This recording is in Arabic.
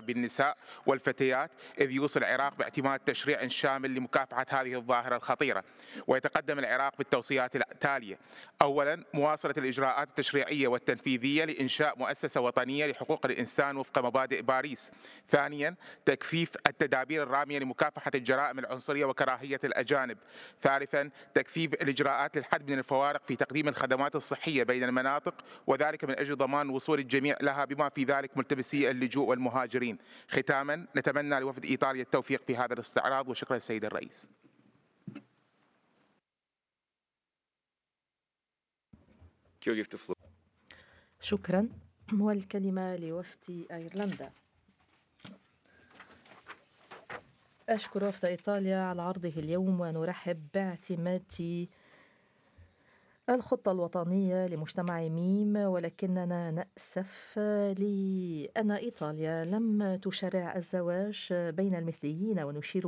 بالنساء والفتيات، إذ يوصي العراق باعتماد تشريع شامل لمكافحة هذه الظاهرة الخطيرة. ويتقدم العراق بالتوصيات التالية: أولا، مواصلة الإجراءات التشريعية والتنفيذية لإنشاء مؤسسة وطنية لحقوق الإنسان وفق مبادئ باريس. ثانيا، تكثيف التدابير الرامية لمكافحة الجرائم العنصرية وكراهية الأجانب. ثالثا، تكثيف الإجراءات للحد من الفوارق في تقديم الخدمات الصحية بين المناطق، وذلك من أجل ضمان وصول الجميع لها بما في ذلك ملتمسي اللجوء والمهاجرين. ختاما، نتمنى لوفد إيطاليا التوفيق في هذا الاستعراض، وشكرا السيد الرئيس. شكرا. والكلمة لوفد أيرلندا. أشكر وفد إيطاليا على عرضه اليوم، ونرحب باعتماد الخطة الوطنية لمجتمع ميم، ولكننا نأسف لأن إيطاليا لم تشرع الزواج بين المثليين، ونشير